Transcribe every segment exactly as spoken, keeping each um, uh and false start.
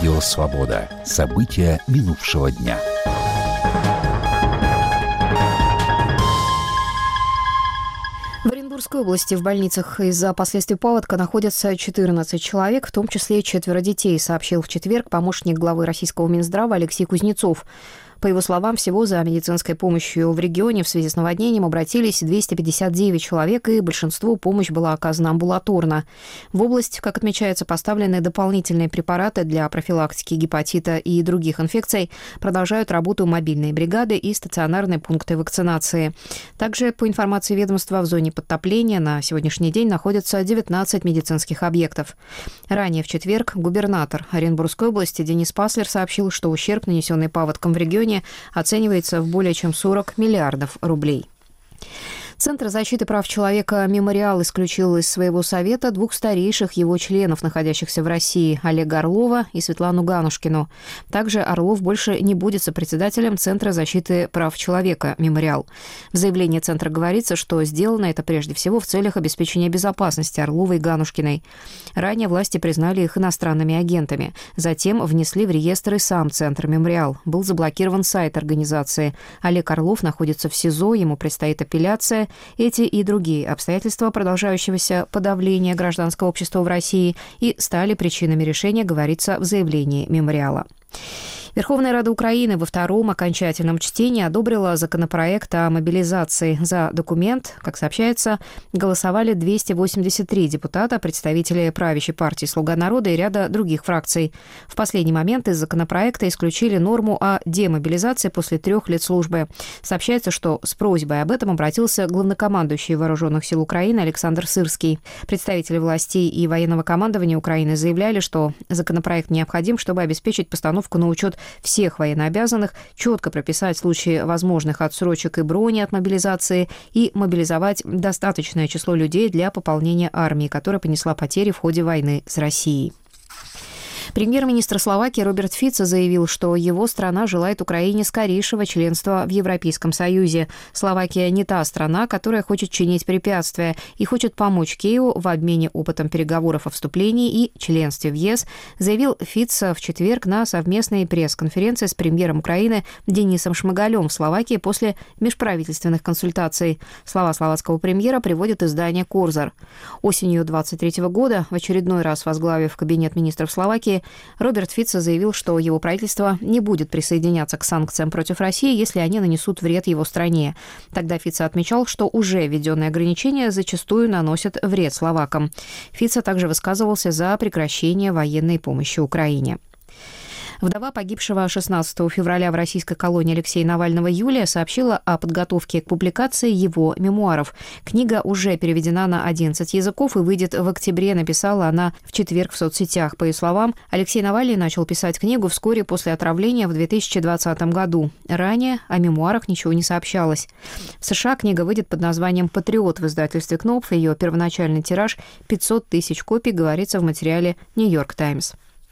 Радио «Свобода». События минувшего дня. В Оренбургской области в больницах из-за последствий паводка находятся четырнадцать человек, в том числе четверо детей, сообщил в четверг помощник главы российского Минздрава Алексей Кузнецов. По его словам, всего за медицинской помощью в регионе в связи с наводнением обратились двести пятьдесят девять человек, и большинству помощь была оказана амбулаторно. В область, как отмечается, поставлены дополнительные препараты для профилактики гепатита и других инфекций. Продолжают работу мобильные бригады и стационарные пункты вакцинации. Также, по информации ведомства, в зоне подтопления на сегодняшний день находятся девятнадцать медицинских объектов. Ранее в четверг губернатор Оренбургской области Денис Паслер сообщил, что ущерб, нанесенный паводком в регионе, оценивается в более чем сорок миллиардов рублей. Центр защиты прав человека «Мемориал» исключил из своего совета двух старейших его членов, находящихся в России, Олега Орлова и Светлану Ганушкину. Также Орлов больше не будет сопредседателем Центра защиты прав человека «Мемориал». В заявлении Центра говорится, что сделано это прежде всего в целях обеспечения безопасности Орлова и Ганушкиной. Ранее власти признали их иностранными агентами. Затем внесли в реестр и сам Центр «Мемориал». Был заблокирован сайт организации. Олег Орлов находится в СИЗО, ему предстоит апелляция. Эти и другие обстоятельства продолжающегося подавления гражданского общества в России и стали причинами решения, говорится в заявлении «Мемориала». Верховная Рада Украины во втором окончательном чтении одобрила законопроект о мобилизации. За документ, как сообщается, голосовали двести восемьдесят три депутата, представители правящей партии «Слуга народа» и ряда других фракций. В последний момент из законопроекта исключили норму о демобилизации после трех лет службы. Сообщается, что с просьбой об этом обратился главнокомандующий Вооруженных сил Украины Александр Сырский. Представители властей и военного командования Украины заявляли, что законопроект необходим, чтобы обеспечить постановку на учет всех военнообязанных, четко прописать случаи возможных отсрочек и брони от мобилизации и мобилизовать достаточное число людей для пополнения армии, которая понесла потери в ходе войны с Россией. Премьер-министр Словакии Роберт Фицо заявил, что его страна желает Украине скорейшего членства в Европейском Союзе. Словакия не та страна, которая хочет чинить препятствия и хочет помочь Киеву в обмене опытом переговоров о вступлении и членстве в ЕС, заявил Фицо в четверг на совместной пресс-конференции с премьером Украины Денисом Шмыгалем в Словакии после межправительственных консультаций. Слова словацкого премьера приводит издание «Корзар». Осенью двадцать третьего года, в очередной раз возглавив кабинет министров Словакии, Роберт Фицо заявил, что его правительство не будет присоединяться к санкциям против России, если они нанесут вред его стране. Тогда Фицо отмечал, что уже введенные ограничения зачастую наносят вред словакам. Фицо также высказывался за прекращение военной помощи Украине. Вдова погибшего шестнадцатого февраля в российской колонии Алексея Навального Юлия сообщила о подготовке к публикации его мемуаров. Книга уже переведена на одиннадцать языков и выйдет в октябре, написала она в четверг в соцсетях. По ее словам, Алексей Навальный начал писать книгу вскоре после отравления в две тысячи двадцатом году. Ранее о мемуарах ничего не сообщалось. В США книга выйдет под названием «Патриот» в издательстве Кнопф. Ее первоначальный тираж – пятьсот тысяч копий, говорится в материале «Нью-Йорк Таймс».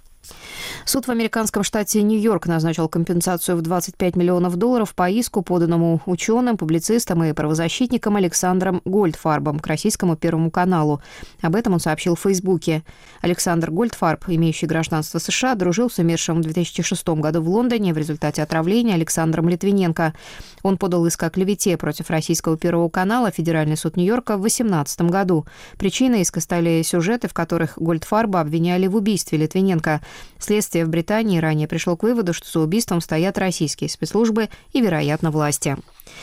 Суд в американском штате Нью-Йорк назначил компенсацию в двадцать пять миллионов долларов по иску, поданному ученым, публицистом и правозащитником Александром Гольдфарбом к российскому Первому каналу. Об этом он сообщил в Фейсбуке. Александр Гольдфарб, имеющий гражданство США, дружил с умершим в две тысячи шестом году в Лондоне в результате отравления Александром Литвиненко. Он подал иск о клевете против российского Первого канала в Федеральный суд Нью-Йорка в две тысячи восемнадцатом году. Причиной иска стали сюжеты, в которых Гольдфарба обвиняли в убийстве Литвиненко. Следствие в Британии ранее пришло к выводу, что за убийством стоят российские спецслужбы и, вероятно, власти.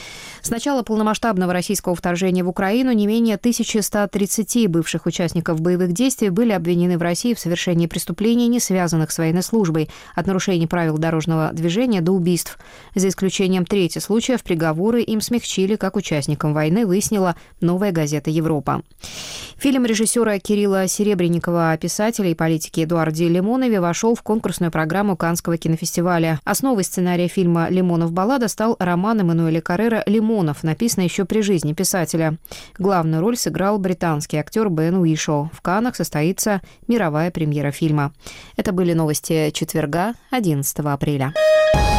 С начала полномасштабного российского вторжения в Украину не менее тысяча сто тридцать бывших участников боевых действий были обвинены в России в совершении преступлений, не связанных с военной службой, от нарушений правил дорожного движения до убийств. За исключением трети случаев приговоры им смягчили как участникам войны, выяснила «Новая газета Европа». Фильм режиссера Кирилла Серебренникова о писателе и политике Эдуарде Лимонове вошел в конкурсную программу Каннского кинофестиваля. Основой сценария фильма «Лимонов баллада» стал роман Эммануэля Каррера «Лимонов», написанный еще при жизни писателя. Главную роль сыграл британский актер Бен Уишоу. В Каннах состоится мировая премьера фильма. Это были новости четверга, одиннадцатого апреля.